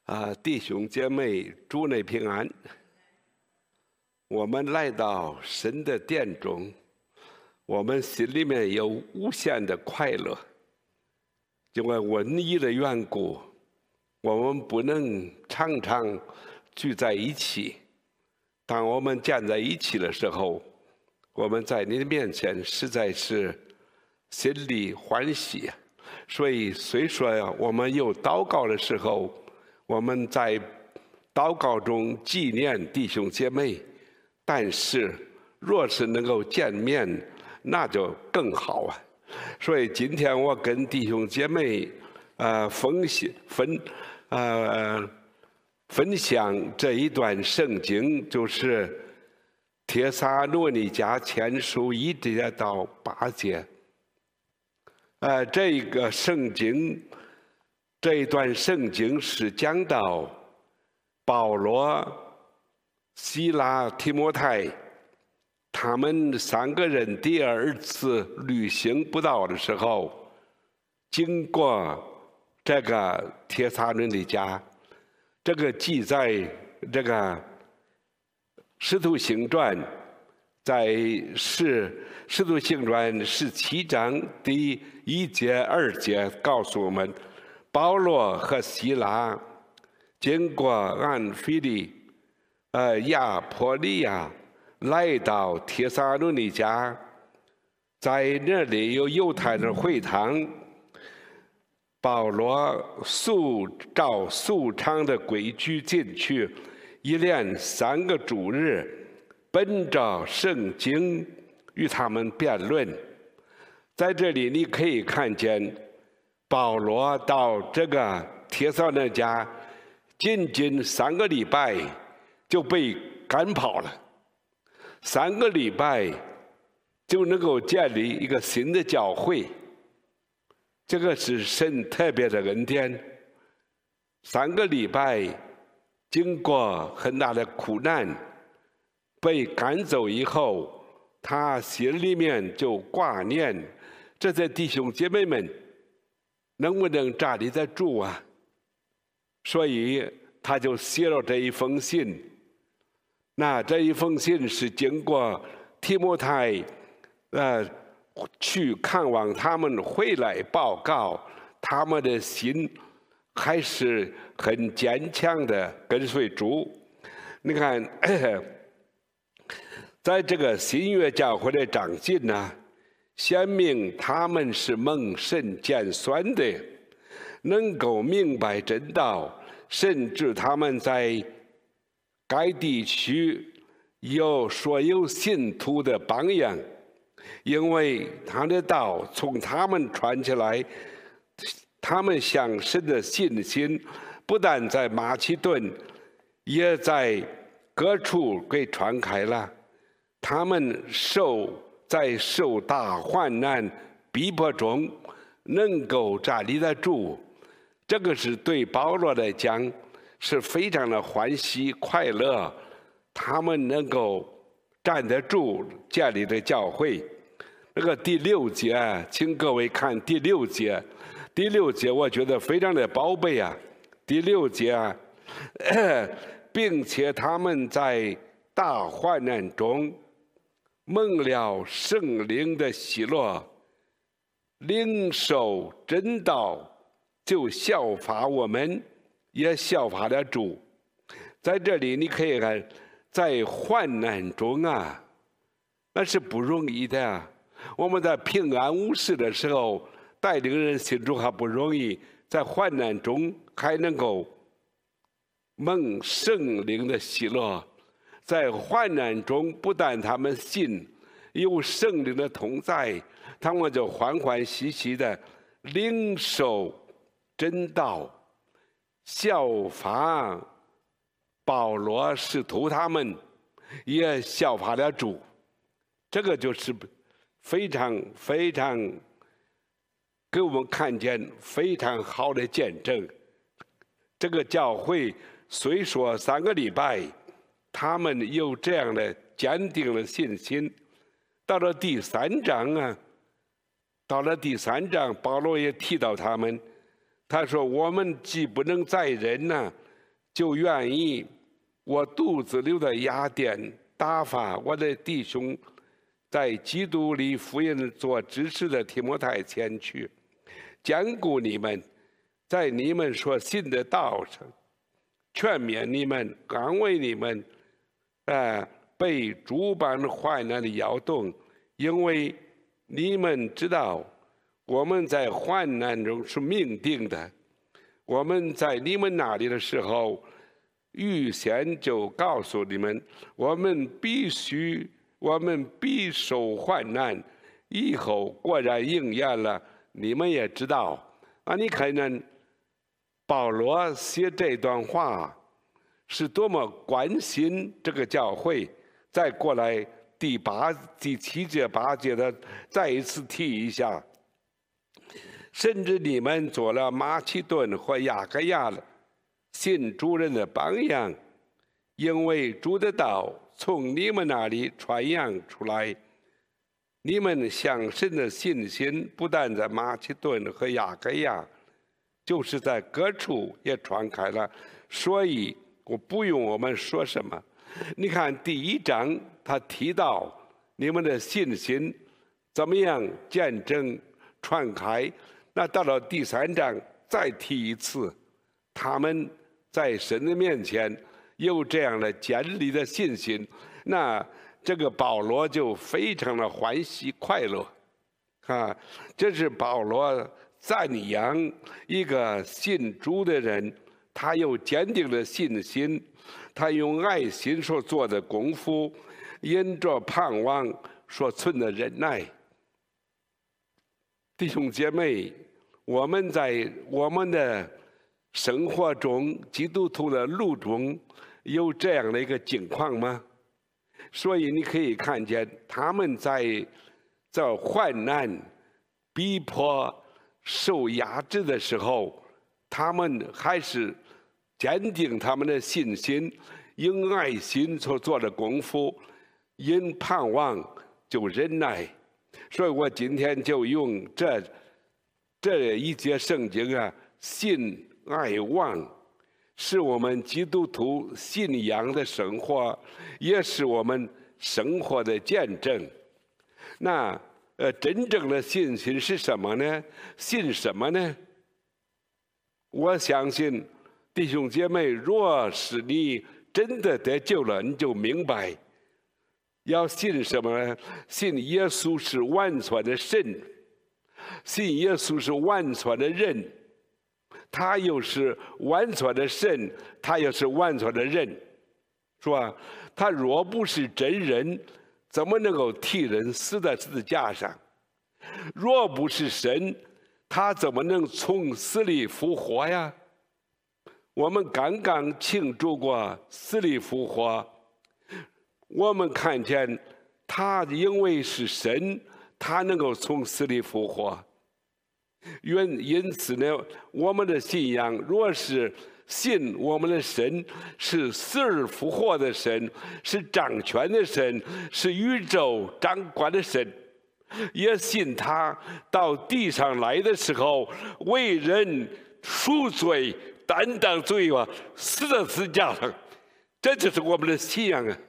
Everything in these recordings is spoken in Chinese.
弟兄姐妹，主内平安。我们来到神的殿中，我们心里面有无限的快乐，因为瘟疫的缘故，我们不能常常聚在一起。当我们站在一起的时候，我们在你的面前实在是心里欢喜。所以虽说我们有祷告的时候，我们在祷告中纪念弟兄姐妹，但是若是能够见面，那就更好啊。所以今天我跟弟兄姐妹分享这一段圣经，就是帖撒罗尼迦前书1节到8节。这个圣经，这一段圣经是讲到保罗、希拉、提摩太他们3个人第2次旅行布道的时候，经过这个帖撒罗尼迦。这个记在这个《使徒行传》在使徒行传17章第1节、2节告诉我们，保罗和希拉经过安腓利、亚波利亚，来到帖撒罗尼迦，在那里有犹太的会堂。保罗照素常的规矩进去，一连3个主日，本着圣经与他们辩论。在这里你可以看见，保罗到这个帖撒罗尼迦，仅3个礼拜就被赶跑了，3个礼拜就能够建立一个新的教会。这个是神特别的恩典。3个礼拜经过很大的苦难，被赶走以后，他心里面就挂念这些弟兄姐妹们能不能站立得住啊？所以他就写了这一封信。那这一封信是经过提摩太去看望他们，回来报告，他们的心还是很坚强的跟随主。你看，在这个新约教会的长进呢，显明他们是蒙神拣选的，能够明白真道，甚至他们在该地区有所有信徒的榜样。因为他的道从他们传起来，他们向神的信心不但在马其顿，也在各处给传开了。他们在受大患难逼迫中能够站立得住，这个是对保罗来讲是非常的欢喜快乐。他们能够站得住，建立的教会。那个第6节，请各位看第6节。第6节我觉得非常的宝贝啊。第6节，并且他们在大患难中蒙了圣灵的喜乐，领受真道，就效法我们，也效法了主。在这里你可以看，在患难中啊，那是不容易的啊。我们在平安无事的时候，带领人信主还不容易，在患难中还能够蒙圣灵的喜乐。在患难中，不但他们信有圣灵的同在，他们就欢欢喜喜的领受真道，效法保罗使徒他们，也效法了主。这个就是非常非常给我们看见非常好的见证。这个教会虽说3个礼拜，他们有这样的坚定的信心。到了第3章，保罗也提到他们，他说：“我们既不能再忍呢， 就愿意我肚子里的雅典打发我的弟兄，在基督里福音做执事的提摩太前去，坚固你们，在你们所信的道上，劝勉你们，安慰你们，被诸般患难的摇动，因为你们知道，我们在患难中是命定的。我们在你们那里的时候，预先就告诉你们，我们必受患难。以后果然应验了，你们也知道。你看看保罗写这段话是多么关心这个教会。再过来第7节8节的再一次提一下，甚至你们做了马其顿和亚该亚信主人的榜样，因为主的道从你们那里传扬出来，你们向神的信心不但在马其顿和亚该亚，就是在各处也传开了。所以我不用我们说什么。你看第1章他提到你们的信心怎么样见证传开，那到了第3章再提一次，他们在神的面前有这样的坚立的信心，那这个保罗就非常的欢喜快乐这是保罗赞扬一个信主的人，他有坚定的信心，他用爱心所做的功夫，因着盼望所存的忍耐。弟兄姐妹，我们在我们的生活中，基督徒的路中有这样的一个境况吗？所以你可以看见他们在患难、逼迫、受压制的时候，他们还是坚定他们的信心，因爱心所做的功夫，因盼望就忍耐。所以我今天就用这一节圣经信爱望，是我们基督徒信仰的生活，也是我们生活的见证。那真正的信心是什么呢？信什么呢？我相信弟兄姐妹，若是你真的得救了，你就明白要信什么呢？信耶稣是完全的神，信耶稣是完全的人，他又是完全的神，他又是完全的人，是吧？他若不是真人，怎么能够替人死在十字架上？若不是神，他怎么能从死里复活呀？我们刚刚庆祝过死里复活，我们看见他因为是神，他能够从死里复活。因此呢，我们的信仰若是信我们的神是死而复活的神，是掌权的神，是宇宙掌管的神，也信他到地上来的时候为人赎罪，担当罪恶，死在十字架上，这就是我们的信仰啊！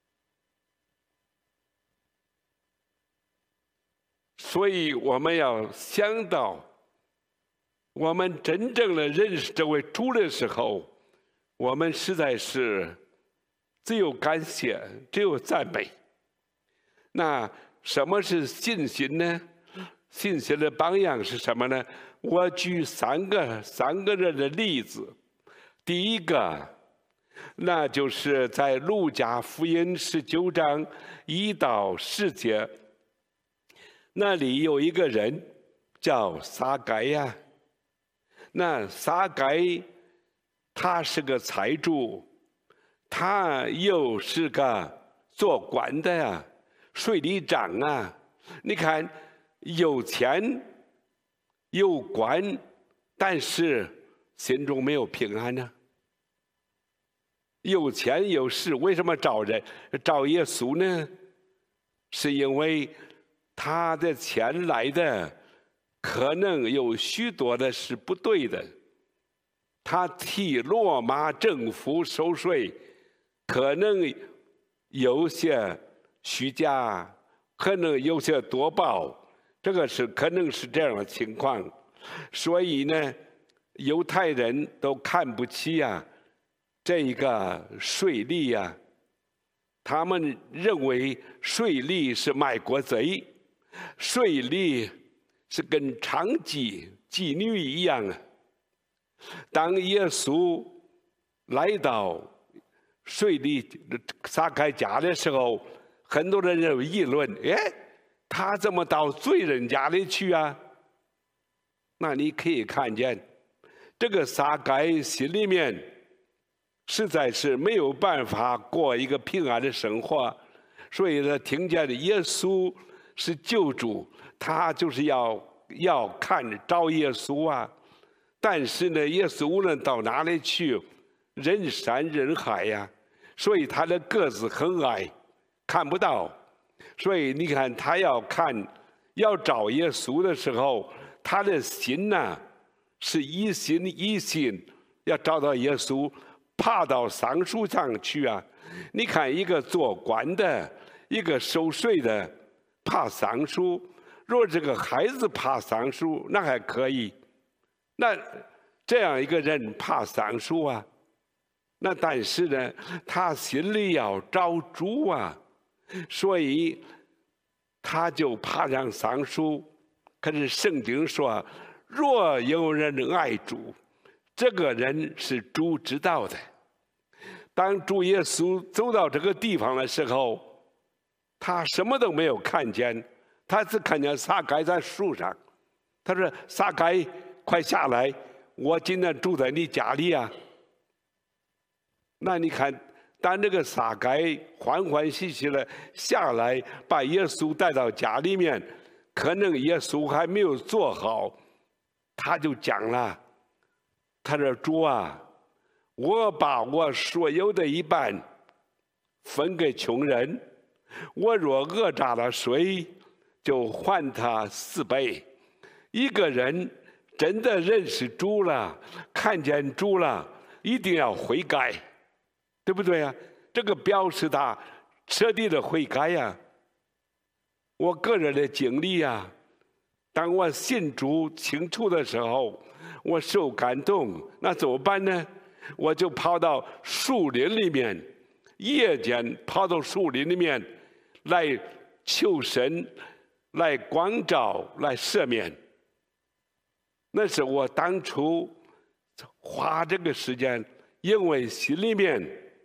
所以我们要想到，我们真正的认识这位主的时候，我们实在是只有感谢，只有赞美。那什么是信心呢？信心的榜样是什么呢？我举三个人的例子。第一个，那就是在路加福音19章1到10节，那里有一个人叫撒该呀。那撒该他是个财主，他又是个做官的呀，税吏长啊。你看，有钱有官，但是心中没有平安呢。有钱有势，为什么找耶稣呢？是因为他的钱来的可能有许多的是不对的， 他替罗马政府收税，可能有些虚假，可能有些多报，这个可能是这样的情况。所以呢，犹太人都看不起这一个税吏他们认为税吏是卖国贼，税吏是跟娼妓女一样当耶稣来到税吏撒该家的时候，很多人有议论：他怎么到罪人家里去那你可以看见，这个撒该心里面实在是没有办法过一个平安的生活，所以呢，听见耶稣是救主，他就是要找耶稣但是呢，耶稣无论到哪里去，人山人海所以他的个子很矮，看不到。所以你看，他要找耶稣的时候，他的心是一心要找到耶稣，爬到桑树上去你看，一个做官的，一个收税的，爬桑树。若这个孩子爬桑树，那还可以。那这样一个人爬桑树那但是呢，他心里要找主所以他就爬上桑树。可是圣经说，若有人爱主，这个人是主知道的。当主耶稣走到这个地方的时候，他什么都没有看见，他只看见撒该在树上。他说：“撒该，快下来，我今天住在你家里那你看，当这个撒该欢欢喜喜的下来，把耶稣带到家里面，可能耶稣还没有做好，他就讲了，他说：“主我把我所有的一半分给穷人，我若讹诈了谁，就还他4倍。”一个人真的认识主了，看见主了，一定要悔改，对不对这个表示他彻底的悔改我个人的经历当我信主清楚的时候，我受感动，那怎么办呢？我就跑到树林里面，夜间跑到树林里面来求神，来光照，来赦免。那是我当初花这个时间，因为心里面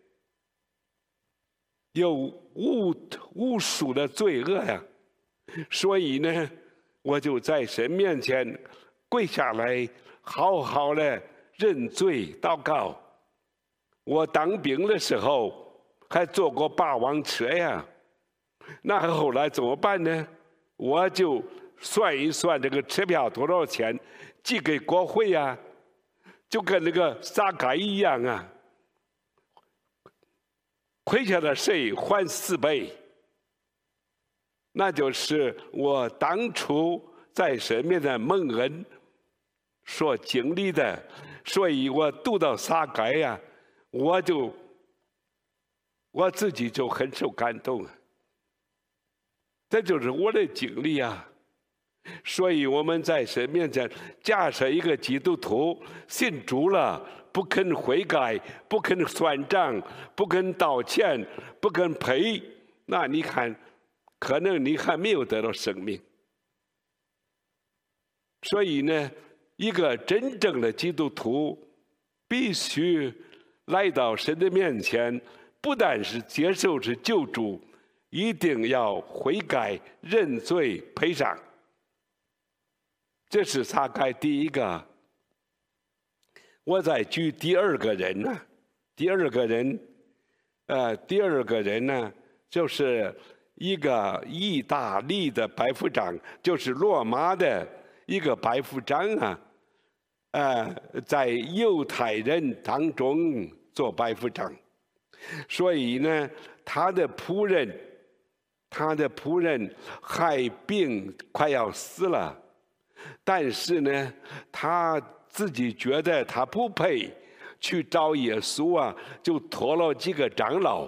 有无数的罪恶所以呢，我就在神面前跪下来，好好的认罪祷告。我当兵的时候还坐过霸王车那后来怎么办呢？我就算一算这个车票多少钱，寄给国会就跟那个撒该一样亏下的税还4倍。那就是我当初在神面前蒙恩所经历的。所以我读到撒该我自己就很受感动这就是我的经历所以我们在神面前，假设一个基督徒信主了，不肯悔改，不肯算账，不肯道歉，不肯赔，那你看，可能你还没有得到生命。所以呢，一个真正的基督徒必须来到神的面前，不但是接受是救主，一定要悔改、认罪、赔偿。这是撒该第一个。我再举第二个人呢，第二个人呢，就是一个意大利的百夫长，就是罗马的一个百夫长在犹太人当中做百夫长，所以呢，他的仆人害病快要死了。但是呢，他自己觉得他不配去找耶稣啊，就托了几个长老。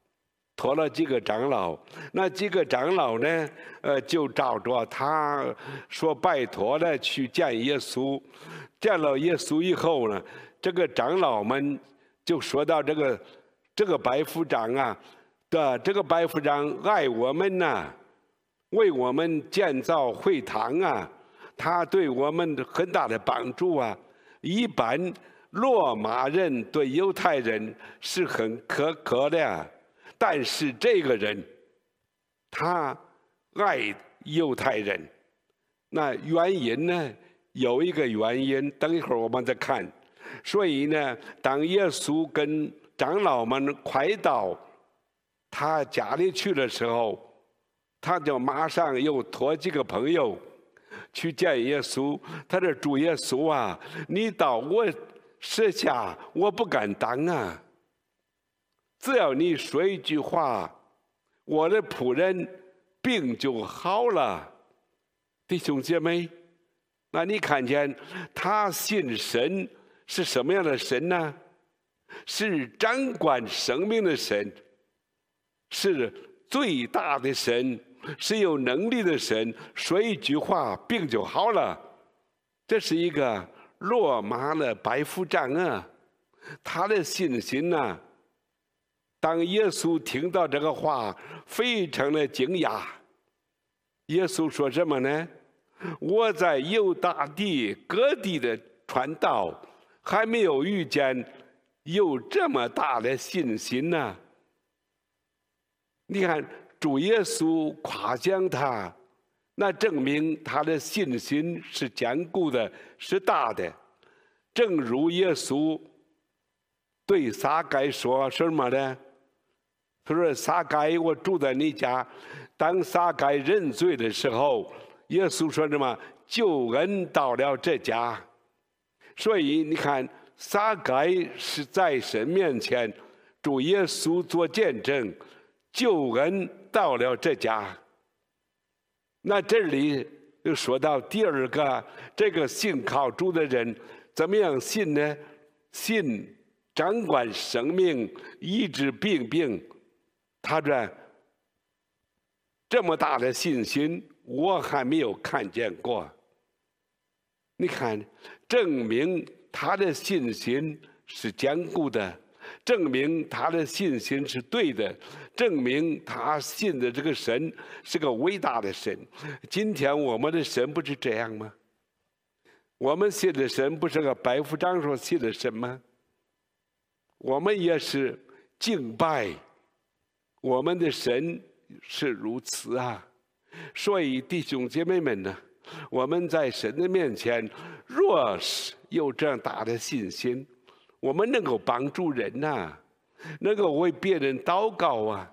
那几个长老呢，就照着他说拜托了去见耶稣。见了耶稣以后呢，这个长老们就说到这个百夫长啊，这个百夫长爱我们呐，为我们建造会堂啊，他对我们很大的帮助啊。一般罗马人对犹太人是很苛刻的，但是这个人他爱犹太人，那原因呢？有一个原因，等一会儿我们再看。所以呢，当耶稣跟长老们快到他家里去的时候，他就马上又托几个朋友去见耶稣。他说：“主耶稣啊，你到我舍下，我不敢当啊。只要你说一句话，我的仆人病就好了。”弟兄姐妹，那你看见他信神是什么样的神呢？是掌管生命的神，是最大的神，是有能力的神。说一句话，病就好了。这是一个罗马的百夫长啊，他的信心啊。当耶稣听到这个话，非常的惊讶。耶稣说什么呢？我在犹大地各地的传道，还没有遇见有这么大的信心呢。你看，主耶稣夸奖他，那证明他的信心是坚固的，是大的。正如耶稣对撒该说什么呢？他说：“撒该，我住在你家。”当撒该认罪的时候，耶稣说什么？救恩到了这家。所以你看，撒该是在神面前，主耶稣做见证，救恩到了这家。那这里又说到第二个，这个信靠主的人怎么样信呢？信掌管生命、医治病。他说：“这么大的信心，我还没有看见过。”你看，证明他的信心是坚固的，证明他的信心是对的，证明他信的这个神是个伟大的神。今天我们的神不是这样吗？我们信的神不是个百夫长所信的神吗？我们也是敬拜我们的神是如此啊。所以弟兄姐妹们呢，我们在神的面前，若是有这样大的信心，我们能够帮助人啊，能够为别人祷告啊。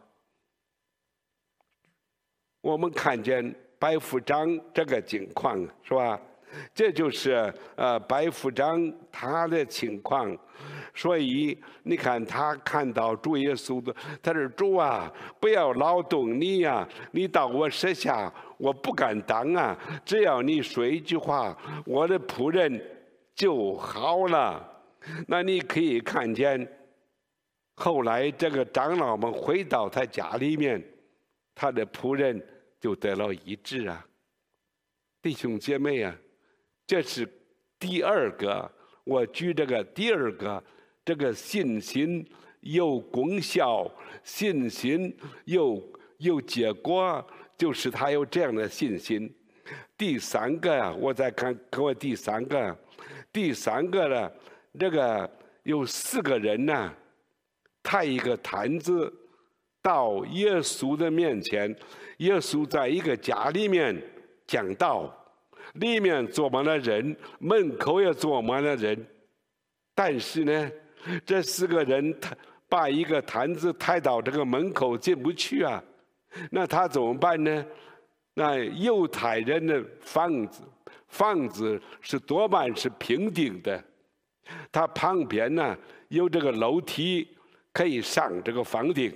我们看见百夫长这个情况是吧？这就是百夫长他的情况。所以你看，他看到主耶稣的，他说：“主啊，不要劳动你呀，你到我舍下，我不敢当啊。只要你说一句话，我的仆人就好了。”那你可以看见，后来这个长老们回到他家里面，他的仆人就得了医治啊。弟兄姐妹啊，这是第二个，我举这个第二个。这个信心有功效，信心有结果，就是他有这样的信心。第三个，我再看我第三个呢，这个有4个人呢，抬一个坛子到耶稣的面前。耶稣在一个家里面讲道，里面坐满了人，门口也坐满了人，但是呢，这4个人他把一个坛子抬到这个门口进不去啊，那他怎么办呢？那犹太人的房子是多半是平顶的，它旁边呢有这个楼梯可以上这个房顶。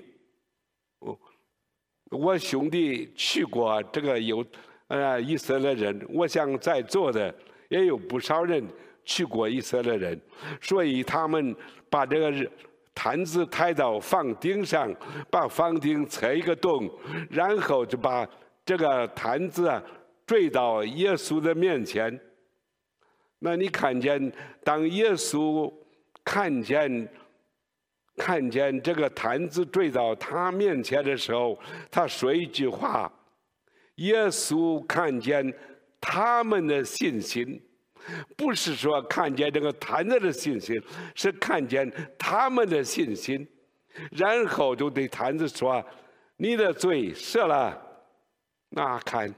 我兄弟去过这个以色列人，我想在座的也有不少人去过以色列人，所以他们把这个坛子抬到房顶上，把房顶拆一个洞，然后就把这个坛子坠到耶稣的面前。那你看见，当耶稣看见这个坛子坠到他面前的时候，他说一句话：耶稣看见他们的信心，不是说看见这个坛子的信心，是看见他们的信心。然后就对坛子说：你的罪赦了。那看，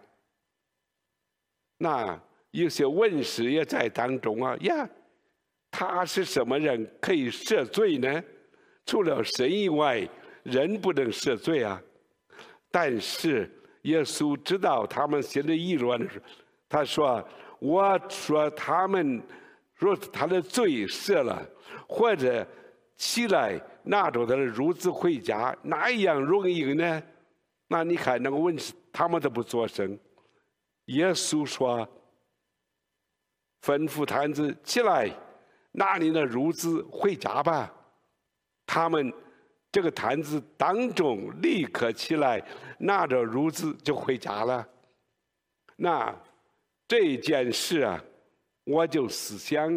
那有些文士也在当中呀，他是什么人可以赦罪呢？除了神以外，人不能赦罪啊。但是耶稣知道他们心里议论的时候，他说：我说他们若他的罪赦了，或者起来拿着他的褥子回家，哪一样容易呢？那你看那个文士，他们都不作声。耶稣说：吩咐坛子起来，拿你的褥子回家吧。他们这个坛子当中立刻起来，拿着褥子就回家了。那这件事我就思想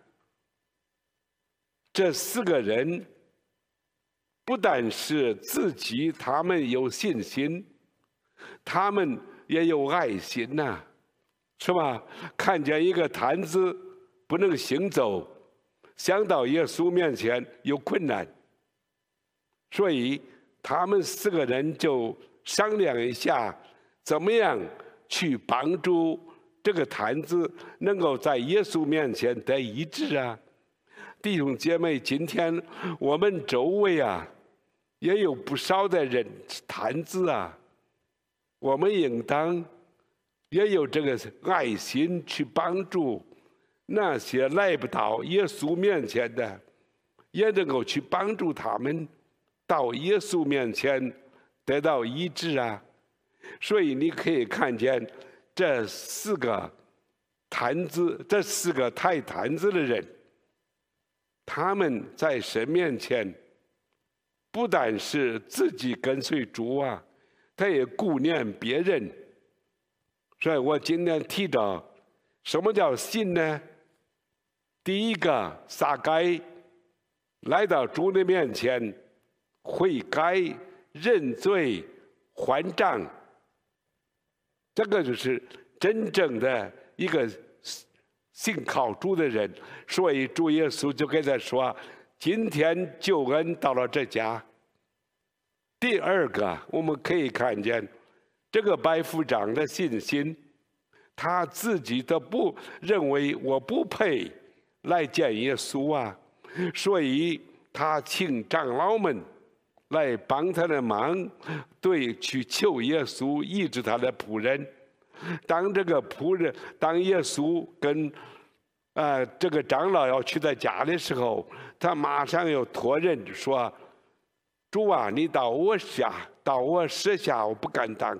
这4个人不但是自己他们有信心，他们也有爱心是吧？看见一个坛子不能行走，想到耶稣面前有困难，所以他们4个人就商量一下，怎么样去帮助这个坛子能够在耶稣面前得医治弟兄姐妹，今天我们周围也有不少的人坛子我们应当也有这个爱心去帮助那些来不到耶稣面前的，也能够去帮助他们到耶稣面前得到医治所以你可以看见这4个坛子，这4个抬坛子的人，他们在神面前不但是自己跟随主他也顾念别人。所以我今天提到什么叫信呢？第一个，撒该来到主的面前悔改认罪还账，这个就是真正的一个信靠主的人。所以主耶稣就跟他说：今天救恩到了这家。第二个，我们可以看见这个百夫长的信心，他自己都不认为我不配来见耶稣所以他请长老们来帮他的忙，去求耶稣医治他的仆人。当这个仆人，当耶稣跟这个长老要去他家的时候，他马上又托人说：主你到我舍下，我不敢当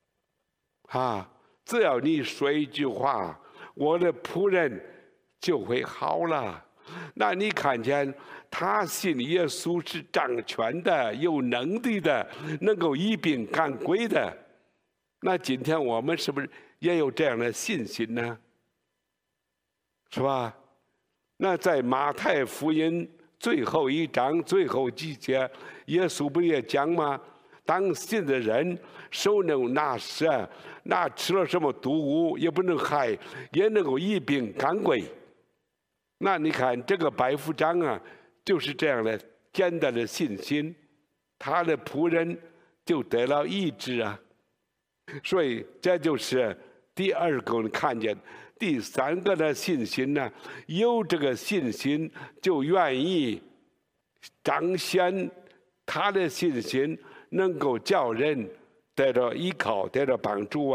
只要你说一句话，我的仆人就会好了。那你看见他信耶稣是掌权的、有能力的、能够医病赶鬼的。那今天我们是不是也有这样的信心呢？是吧？那在马太福音最后1章最后几节，耶稣不也讲吗？当信的人手能拿蛇，那吃了什么毒物也不能害，也能够医病赶鬼。那你看这个百夫长就是这样的简单的信心，他的仆人就得了医治所以这就是第二个我们看见。第3个的信心有这个信心就愿意彰显他的信心，能够叫人得到依靠，得到帮助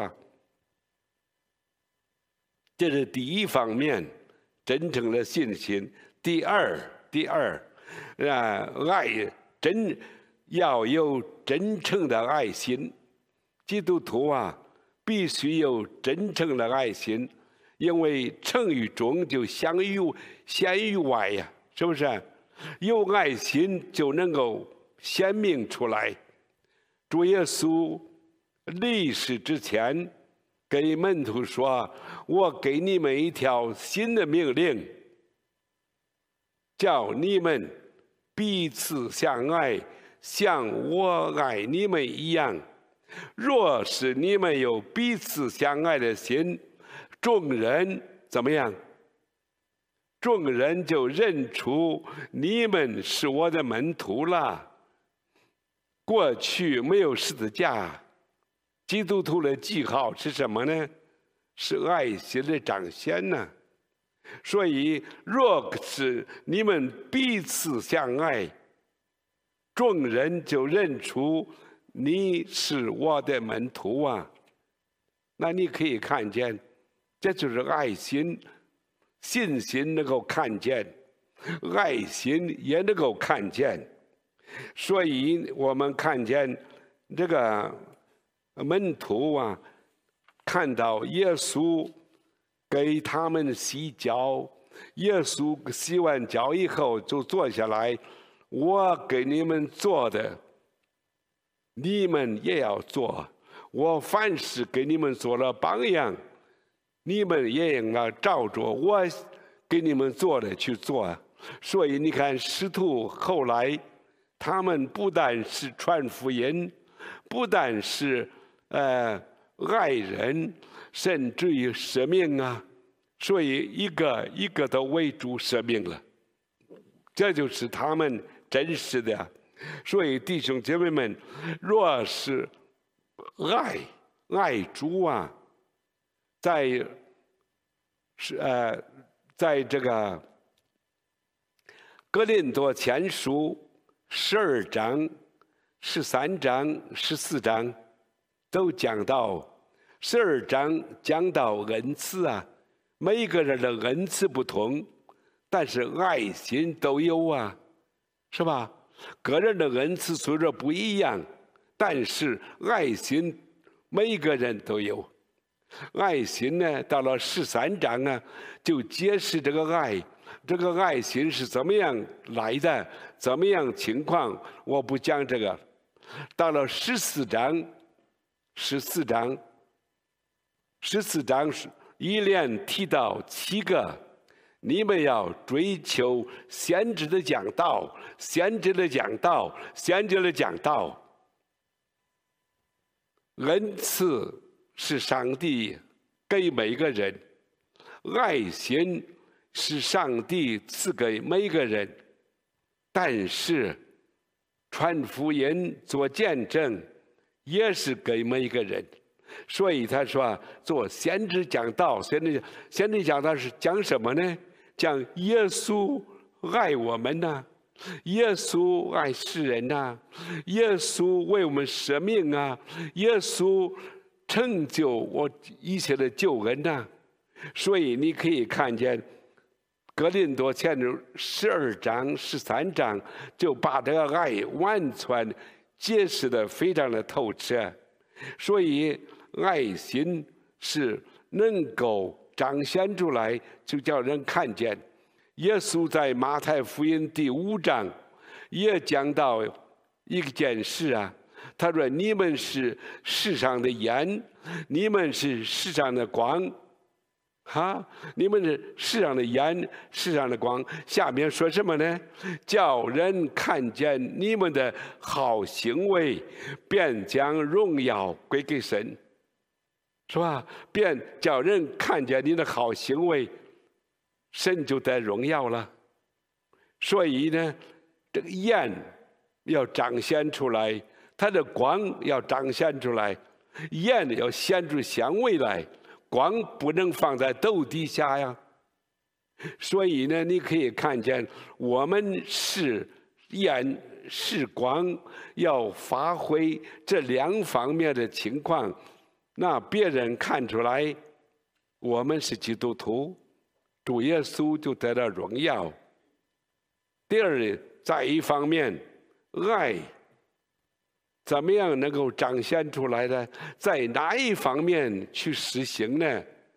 这是第一方面，真正的信心。第二，要有真诚的爱心。基督徒必须有真诚的爱心， 因为成于中就显于外呀，是不是？有爱心就能够显明出来。主耶稣离世之前给门徒说：“我给你们一条新的命令，叫你们彼此相爱，像我爱你们一样。若是你们有彼此相爱的心，众人怎么样？众人就认出你们是我的门徒了。”过去没有十字架，基督徒的记号是什么呢？是爱心的彰显呢。所以，若是你们彼此相爱，众人就认出你是我的门徒啊。那你可以看见，这就是爱心，信心能够看见，爱心也能够看见。所以我们看见这个门徒啊，看到耶稣给他们洗脚，耶稣洗完脚以后就坐下来，我给你们做的，你们也要做。我凡事给你们做了榜样，你们也应该照着我给你们做的去做。所以你看，使徒后来他们不但是传福音，不但是爱人，甚至于舍命啊。所以一个一个都为主舍命了，这就是他们真实的。所以弟兄姐妹们，若是爱主啊，在这个哥林多前书12章、13章、14章都讲到。12章讲到恩赐啊，每一个人的恩赐不同，但是爱心都有啊，是吧？个人的恩赐虽然不一样，但是爱心每一个人都有。爱心呢，到了13章啊，就解释这个爱，这个爱心是怎么样来的，怎么样情况，我不讲这个。到了14章一连提到7个，你们要追求先知的讲道，先知的讲道，先知的讲道。恩赐是上帝给每个人，爱心是上帝赐给每个人，但是传福音做见证也是给每一个人。所以他说，做先知讲道，先知讲道是讲什么呢？讲耶稣爱我们呐，耶稣爱世人呐，耶稣为我们舍命啊，耶稣成就我一切的救恩呐。所以你可以看见哥林多前书12章、13章就把这个爱完全解释得非常的透彻。所以爱心是能够彰显出来，就叫人看见。耶稣在马太福音第5章也讲到一件事啊，他说：“你们是世上的盐，你们是世上的光，你们是世上的盐，世上的光。”下面说什么呢？叫人看见你们的好行为，便将荣耀归给神。是吧？便叫人看见你的好行为，神就得荣耀了。所以呢，这个盐要彰显出来，它的光要彰显出来，盐要显出香味来，光不能放在斗底下呀。所以呢，你可以看见我们是盐是光，要发挥这2方面的情况。那别人看出来我们是基督徒，主耶稣就得到荣耀。第二，在一方面，爱怎么样能够彰显出来呢？在哪一方面去实行呢？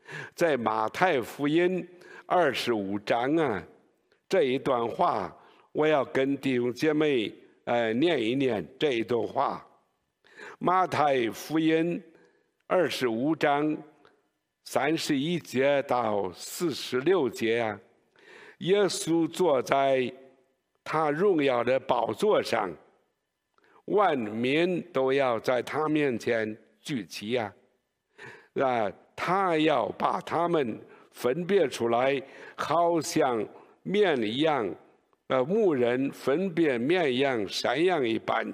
在马太福音25章啊，这一段话，我要跟弟兄姐妹念一念这一段话。马太福音25章31节到46节啊，耶稣坐在他荣耀的宝座上，万民都要在他面前聚集啊，他要把他们分别出来，好像面一样，牧人分别面一样、山羊一般，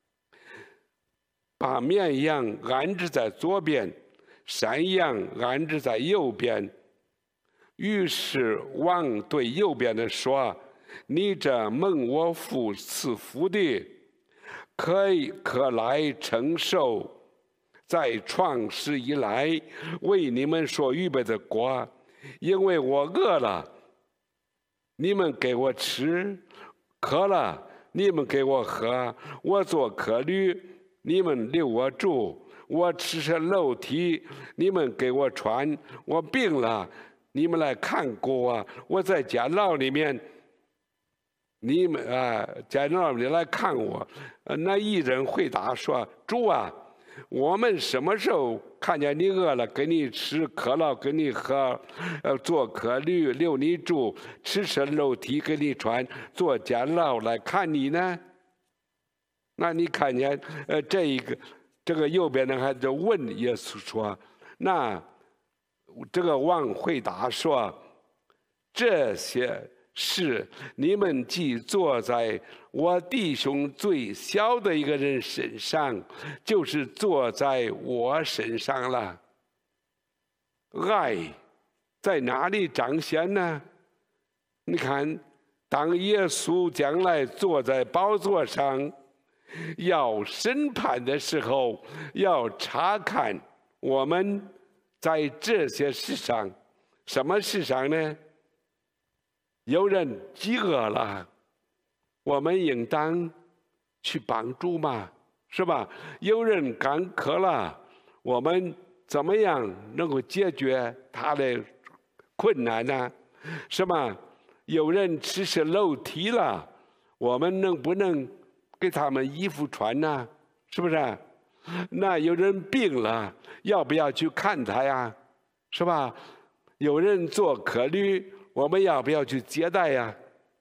把绵羊安置在左边，山羊安置在右边。于是王对右边的说：“你这蒙我父赐福的，可来承受在创世以来为你们所预备的国，因为我饿了，你们给我吃；渴了，你们给我喝；我做客旅，你们留我住；我赤身露体，你们给我穿；我病了，你们来看过我；我在监牢里面，你们监牢里来看我。”那一人回答说：“主啊，我们什么时候看见你饿了给你吃，渴了给你喝，做客旅留你住，赤身露体给你穿，做监牢来看你呢？”那你看见这个右边的孩子问耶稣说：“那这个王回答说，这些事你们既做在我弟兄最小的一个人身上，就是做在我身上了。”爱在哪里彰显呢？你看，当耶稣将来坐在宝座上要审判的时候，要查看我们在这些事上。什么事上呢？有人饥饿了，我们应当去帮助嘛，是吧？有人干渴了，我们怎么样能够解决他的困难呢？是吧？有人赤身露体了，我们能不能给他们衣服穿呢？是不是？那有人病了，要不要去看他呀？是吧？有人做客旅，我们要不要去接待呀？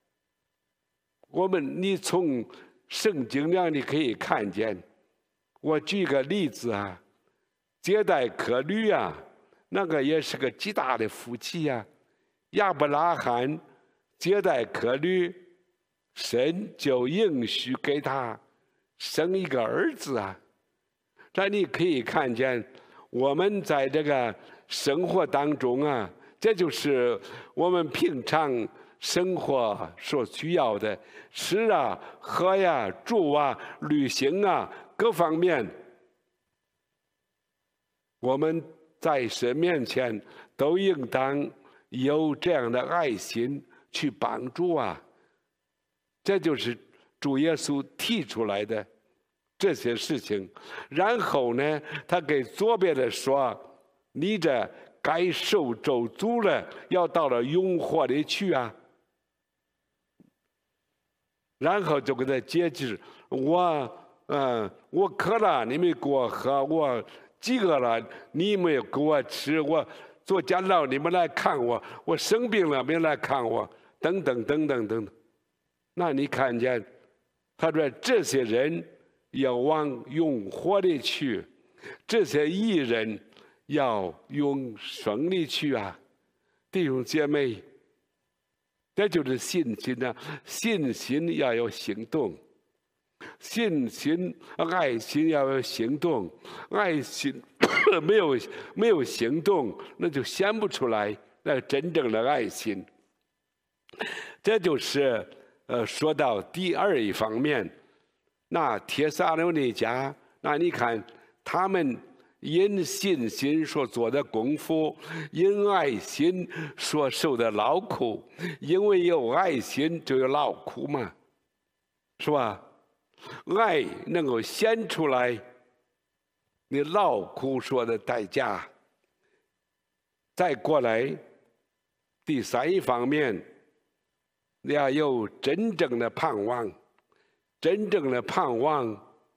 你从圣经上你可以看见，我举个例子啊，接待客旅啊，那个也是个极大的福气呀。亚伯拉罕接待客旅，神就应许给他生一个儿子啊。这你可以看见，我们在这个生活当中啊，这就是我们平常生活所需要的，吃啊、喝呀、住啊、旅行啊，各方面，我们在神面前都应当有这样的爱心去帮助啊。这就是主耶稣提出来的这些事情。然后呢，他给左边的说：“你这该受咒诅了，要到了永活里去啊。”然后就给他解释：“我渴了，你们给我喝；我饥饿了，你们给我吃；我做监牢，你们来看我；我生病了，没来看我，等等等等等等。”那你看见，他说这些人要往永活里去，这些义人要永生里去啊，弟兄姐妹，这就是信心啊！信心要有行动，信心爱心要有行动，爱心没有行动，那就显不出来那真正的爱心。这就是说到第二一方面，那帖撒罗尼迦，那你看他们因信心所做的功夫，因爱心所受的劳苦，因为有爱心就有劳苦嘛，是吧？爱能够显出来你劳苦所的代价。 再过来，第三一方面，你要有真正的盼望。真正的盼望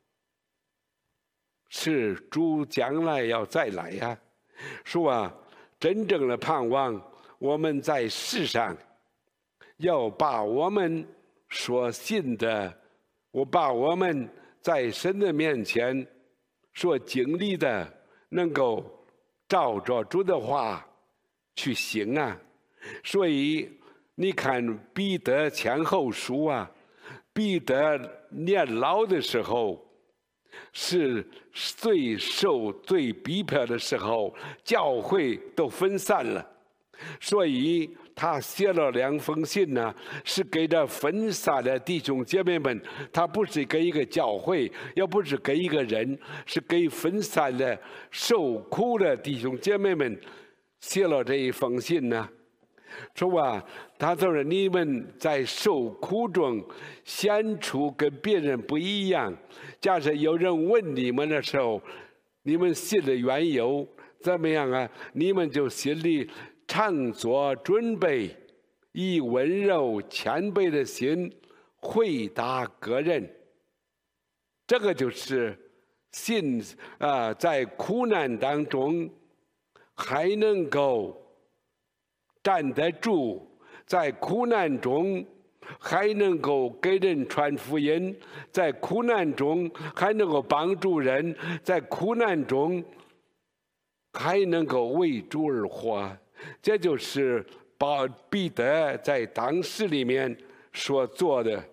是主将来要再来呀，说啊，真正的盼望，我们在世上要把我们所信的，把我们在神的面前所经历的，能够照着主的话去行啊。所以你看彼得前后书啊，彼得年老的时候，是最受最逼迫的时候，教会都分散了，所以他写了2封信呢，是给这分散的弟兄姐妹们，他不是给一个教会，也不是给一个人，是给分散的受苦的弟兄姐妹们写了这一封信呢。说啊，他说你们在受苦中显出跟别人不一样。假设有人问你们的时候，你们心的缘由怎么样啊？你们就心里常做准备，以温柔谦卑的心回答个人。这个就是信啊，在苦难当中还能够站得住，在苦难中还能够给人传福音，在苦难中还能够帮助人，在苦难中还能够为主而活。这就是彼得在当时里面所做的。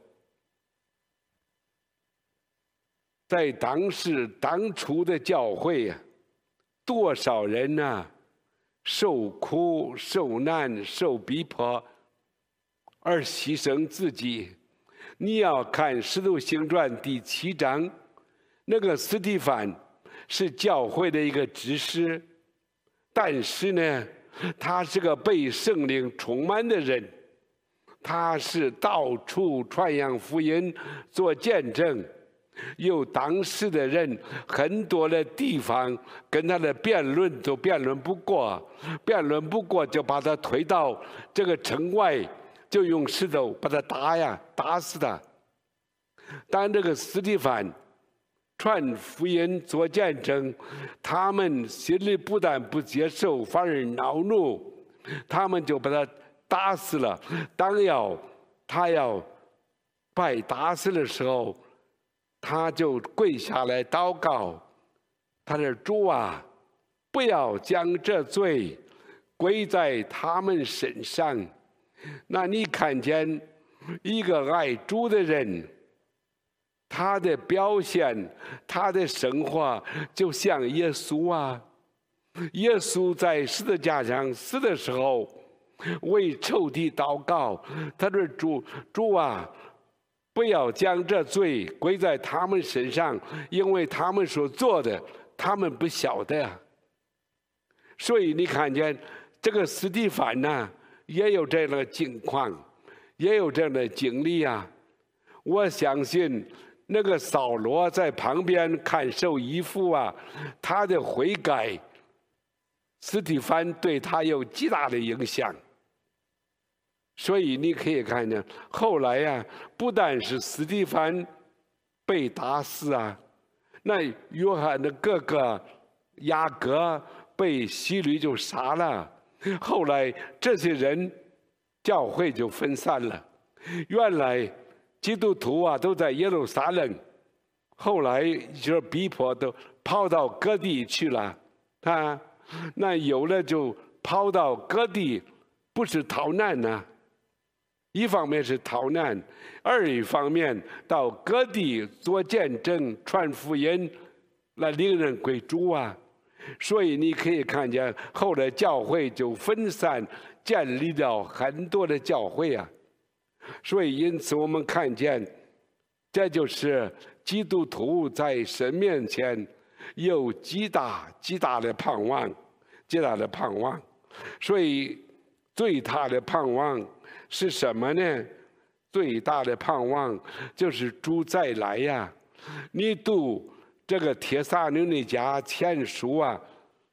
在当初的教会啊，多少人啊受苦、受难、受逼迫，而牺牲自己。你要看《使徒行传》第7章，那个司提反是教会的一个执事，但是呢，他是个被圣灵充满的人，他是到处传扬福音，做见证。有当时的人，很多的地方跟他的辩论都辩论不过，就把他推到这个城外，就用石头把他打死他。当这个司提反传福音做见证，他们心里不但不接受，反而恼怒，他们就把他打死了。当他要被打死的时候，他就跪下来祷告，他说：“主啊，不要将这罪归在他们身上。”那你看见一个爱主的人，他的表现，他的生活就像耶稣啊。耶稣在十字架上死的时候，为仇敌祷告，他说：“主啊，不要将这罪归在他们身上，因为他们所做的，他们不晓得呀。”所以你看见这个司提反呢，也有这样的境况，也有这样的经历啊。我相信那个扫罗在旁边看守衣服啊，他的悔改，司提反对他有极大的影响。所以你可以看见，后来呀，不但是司提反被打死啊，那约翰的哥哥雅各被希律就杀了。后来这些人教会就分散了。原来基督徒啊都在耶路撒冷，后来就是逼迫都跑到各地去了啊。那有的就跑到各地，不是逃难呢。一方面是逃难，一方面到各地做见证、传福音，来领人归主啊。所以你可以看见，后来教会就分散，建立了很多的教会啊。所以因此我们看见，这就是基督徒在神面前有极大的盼望，极大的盼望。所以最大的盼望是什么呢？最大的盼望就是主再来呀！你读这个帖撒罗尼迦前书啊，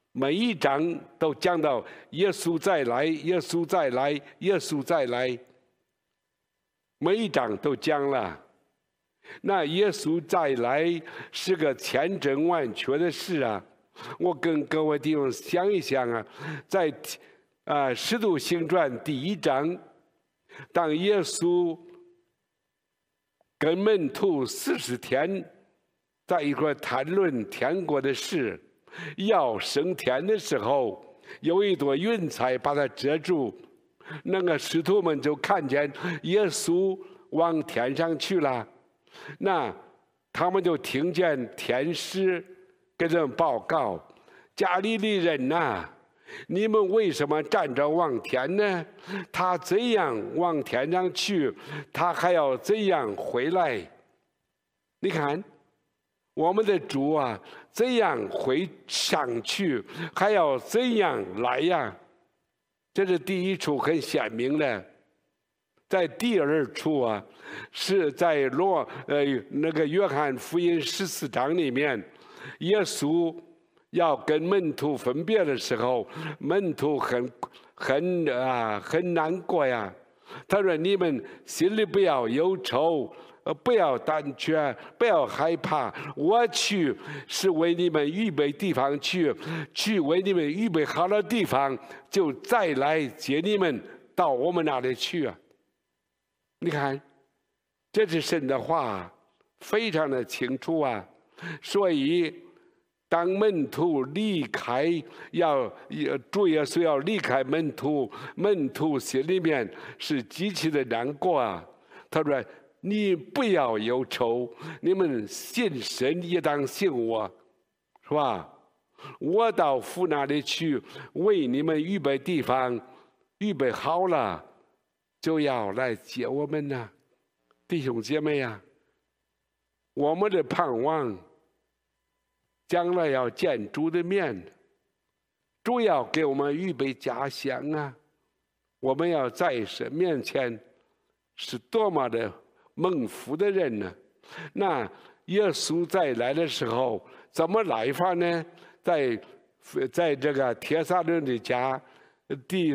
每一章都讲到耶稣再来，耶稣再来，耶稣再来，每一章都讲了。那耶稣再来是个千真万确的事啊！我跟各位弟兄想一想啊，在使徒行传第1章，当耶稣跟门徒40天在一块谈论天国的事，要升天的时候，有一朵云彩把它遮住，那个使徒们就看见耶稣往天上去了。那他们就听见天使给他们报告：加利利人呐，你们为什么站着望天呢？他怎样往天上去，他还要怎样回来？你看，我们的主啊，怎样会上去，还要怎样来呀？这是第一处很鲜明的。在第二处啊，是在那个约翰福音14章里面，耶稣要跟门徒分别的时候，门徒很难过呀。他说：“你们心里不要忧愁，不要胆怯，不要害怕。我去是为你们预备地方去为你们预备好了地方，就再来接你们到我们那里去啊。”你看，这是神的话，非常的清楚啊。所以，当门徒离开，主耶稣要离开门徒，门徒心里面是极其的难过啊。他说：“你不要忧愁，你们信神也当信我，是吧？我到父那里去，为你们预备地方，预备好了。”就要来接我们呐，弟兄姐妹呀！我们的盼望，将来要见主的面，主要给我们预备家乡啊！我们要在神面前，是多么的蒙福的人呢？那耶稣再来的时候，怎么来法呢？在这个帖撒罗尼迦第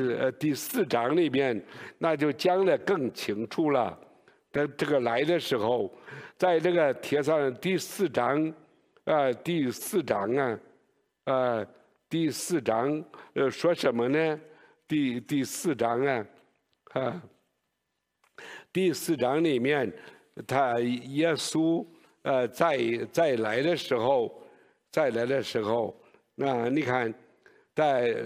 4章里面，那就讲得更清楚了。这个来的时候，在这个帖撒罗尼第4章，第4章说什么呢？第4章第4章里面，耶稣再来的时候，那你看在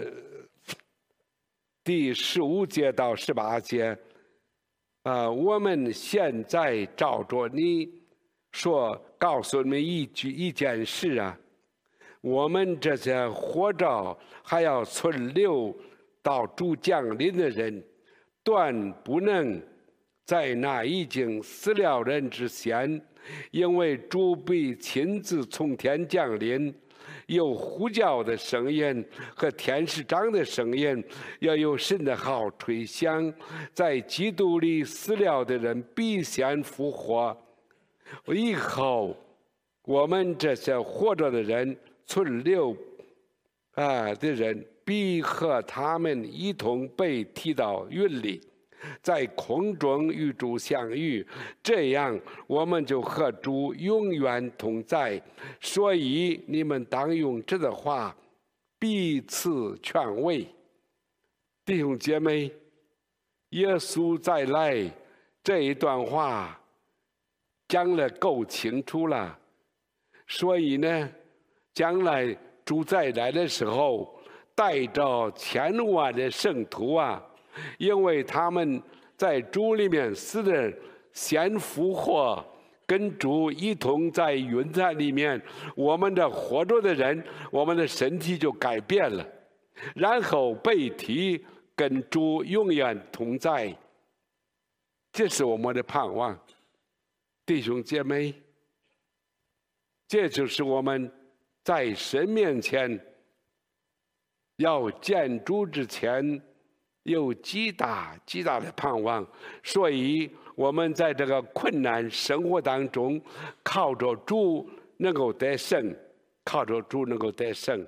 第15节到18节，我们现在照着你说，告诉你们一件事啊，我们这些活着还要存留到主降临的人，断不能在那已经死了人之前，因为主必亲自从天降临。有呼叫的声音和天使长的声音，要有神的号吹响，在基督里死了的人必先复活。以后，我们这些活着的人存留的人，必和他们一同被提到云里，在空中与主相遇，这样我们就和主永远同在。所以你们当用这的话彼此劝慰。弟兄姐妹，耶稣再来这一段话讲得够清楚了。所以呢，将来主再来的时候，带着千万的圣徒啊，因为他们在主里面死的人先复活，跟主一同在云彩里面，我们的活着的人，我们的身体就改变了，然后被提跟主永远同在。这是我们的盼望，弟兄姐妹，这就是我们在神面前要见主之前有极大极大的盼望。所以我们在这个困难生活当中，靠着主能够得胜，靠着主能够得胜。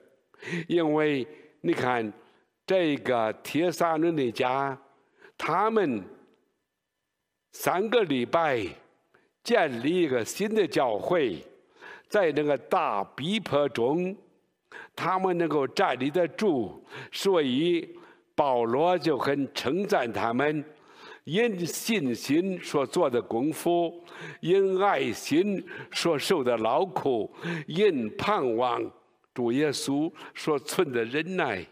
因为你看这个帖撒罗尼迦，他们3个礼拜建立一个新的教会，在那个大逼迫中，他们能够站立得住，所以保罗就很称赞他们。因信心所做的功夫，因爱心所受的劳苦，因盼望主耶稣所存的忍耐。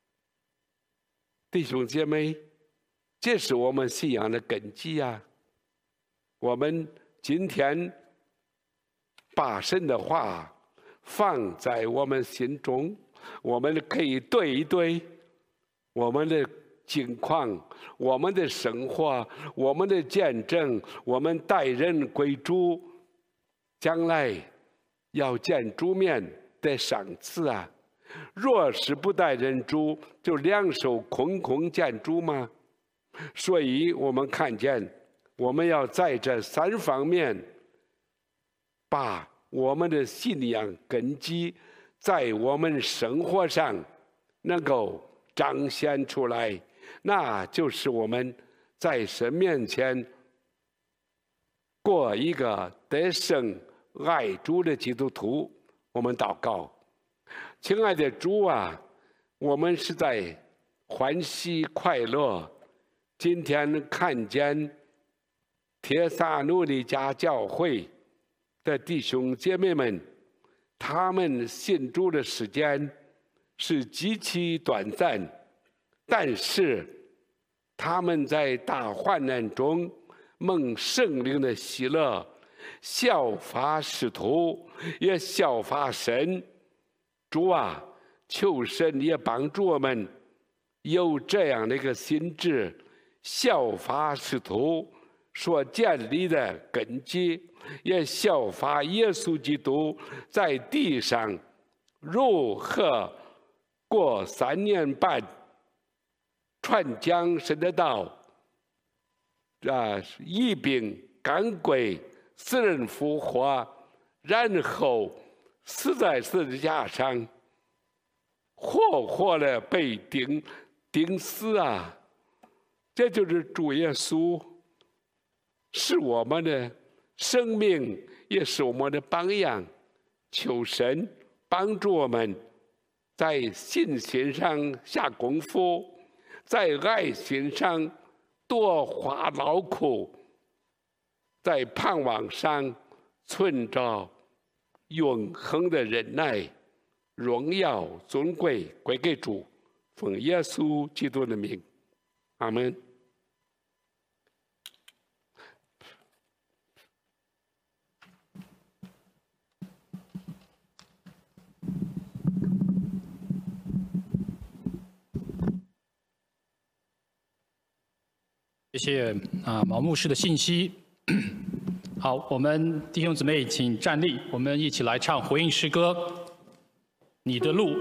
弟兄姐妹，这是我们信仰的根基啊！我们今天把神的话放在我们心中，我们可以对一对我们的境况，我们的生活，我们的见证，我们待人归主，将来要见主面的赏赐啊！若是不待人主，就两手空空见主吗？所以我们看见，我们要在这3方面，把我们的信仰根基在我们生活上能够彰显出来。那就是我们在神面前过一个得胜爱主的基督徒。我们祷告，亲爱的主啊，我们是在欢喜快乐。今天看见帖撒罗尼迦教会的弟兄姐妹们，他们信主的时间是极其短暂，但是他们在大患难中蒙圣灵的喜乐，效法使徒，也效法神。主啊，求神也帮助我们有这样的一个心志，效法使徒所建立的根基，也效法耶稣基督在地上如何过3年半传讲神的道，医病赶鬼，死人复活，然后死在十字架上，活活的被钉死啊！这就是主耶稣，是我们的生命，也是我们的榜样。求神帮助我们在信心上下功夫，在爱心上多花劳苦，在盼望上存着永恒的忍耐。荣耀尊贵归给主，奉耶稣基督的名，阿们。 谢谢毛牧师的信息。好，我们弟兄姊妹请站立，我们一起来唱回应诗歌《你的路》。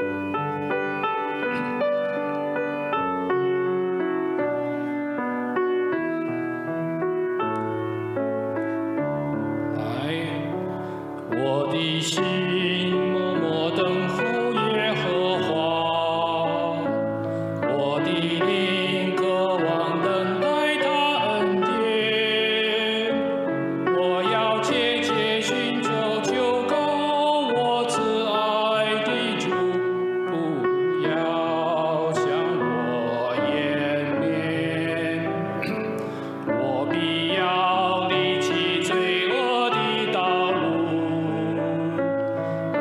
我的心默默等候耶和华，我的灵渴望等待他恩典。我要切切寻求求告我慈爱的主，不要向我掩面。我必要离弃罪恶的道路，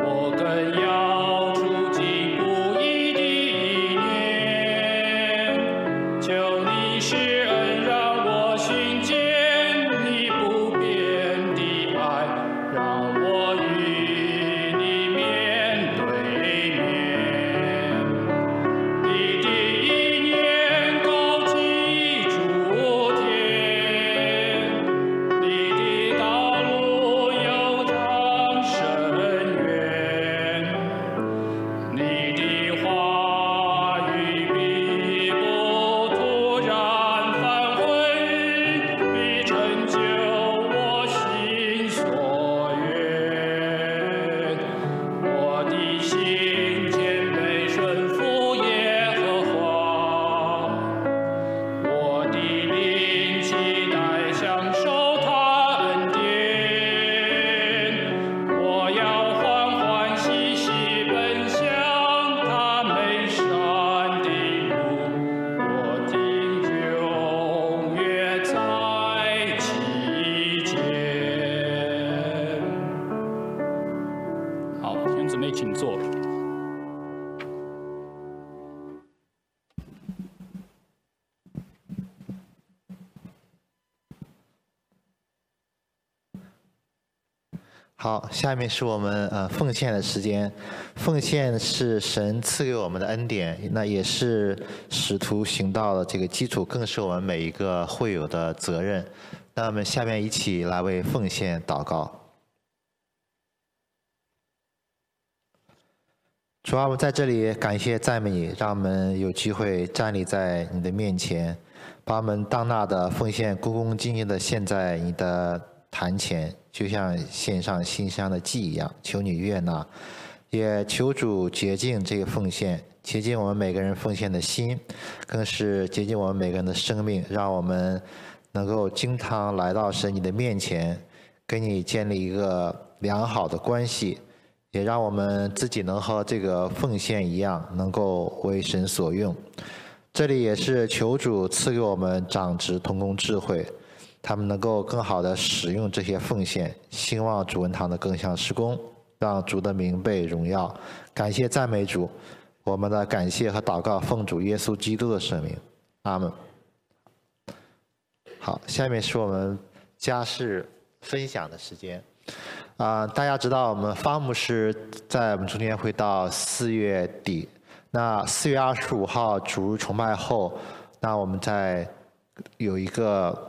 姊妹请坐。 好，下面是我们奉献的时间。奉献是神赐给我们的恩典，那也是使徒行道的这个基础，更是我们每一个会友的责任。那我们下面一起来为奉献祷告。主啊，我们在这里感谢赞美你，让我们有机会站立在你的面前，把我们当纳的奉献恭恭敬敬的献在你的坛前，就像献上馨香的祭一样，求你悦纳，也求主洁净这个奉献，洁净我们每个人奉献的心，更是洁净我们每个人的生命，让我们能够经常来到神你的面前，跟你建立一个良好的关系，也让我们自己能和这个奉献一样，能够为神所用。这里也是求主赐给我们长执同工智慧，他们能够更好的使用这些奉献，兴旺主恩堂的更项事工，让主的名被荣耀。感谢赞美主，我们的感谢和祷告奉主耶稣基督的圣名，阿们。好，下面是我们家事分享的时间。大家知道我们方牧师在我们中间会到4月底，那4月25号主日崇拜后，那我们在有一个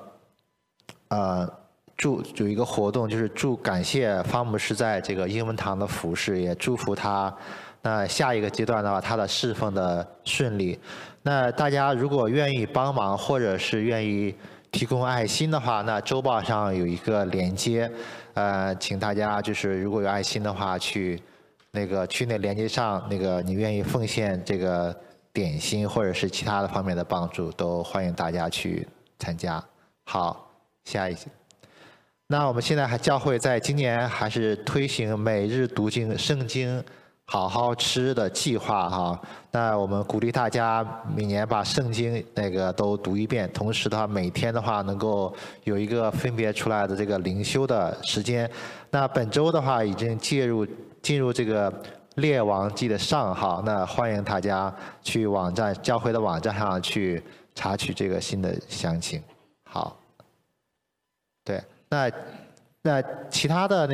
有一个活动，就是感谢方牧师在这个英文堂的服侍，也祝福他。那下一个阶段的话，他的侍奉的顺利。那大家如果愿意帮忙，或者是愿意提供爱心的话，那周报上有一个连接，请大家就是如果有爱心的话，去那连接上你愿意奉献这个点心或者是其他的方面的帮助，都欢迎大家去参加。好，下一节。那我们现在教会在今年还是推行每日读经圣经好好吃的计划哈。那我们鼓励大家每年把圣经都读一遍，同时的话每天的话能够有一个分别出来的这个灵修的时间。那本周的话已经进入这个列王记的上号，那欢迎大家去教会的网站上去查取这个新的详情。好，对，那其他的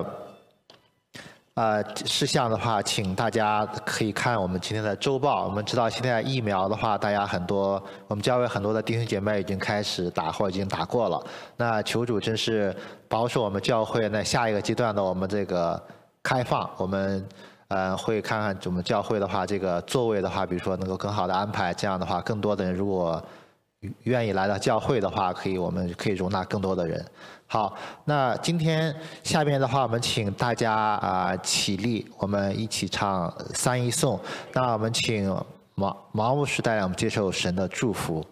事项的话，请大家可以看我们今天的周报。我们知道现在疫苗的话，大家我们教会很多的弟兄姐妹已经开始打或已经打过了。那求主真是保守我们教会那下一个阶段的我们这个开放，我们会看看我们教会的话，这个座位的话，比如说能够更好的安排，这样的话，更多的人如果愿意来到教会的话，我们可以容纳更多的人。好，那今天下面的话，我们请大家起立，我们一起唱3一颂。那我们请毛牧师带领我们接受神的祝福。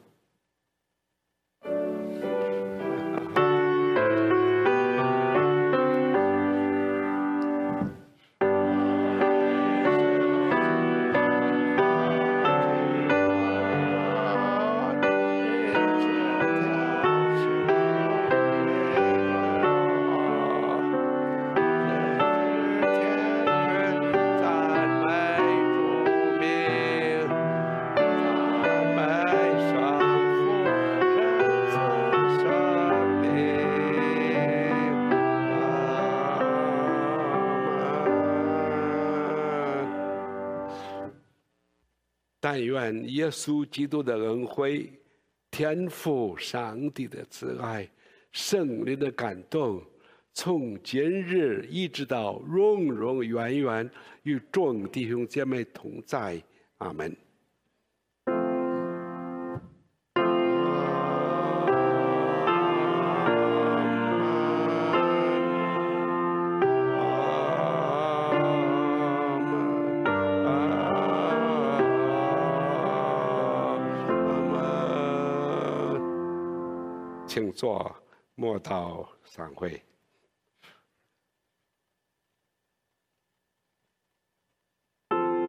但愿耶稣基督的恩惠、天父上帝的慈爱、圣灵的感动，从今日一直到永永远远，与众弟兄姐妹同在。阿门。请坐，默祷散会。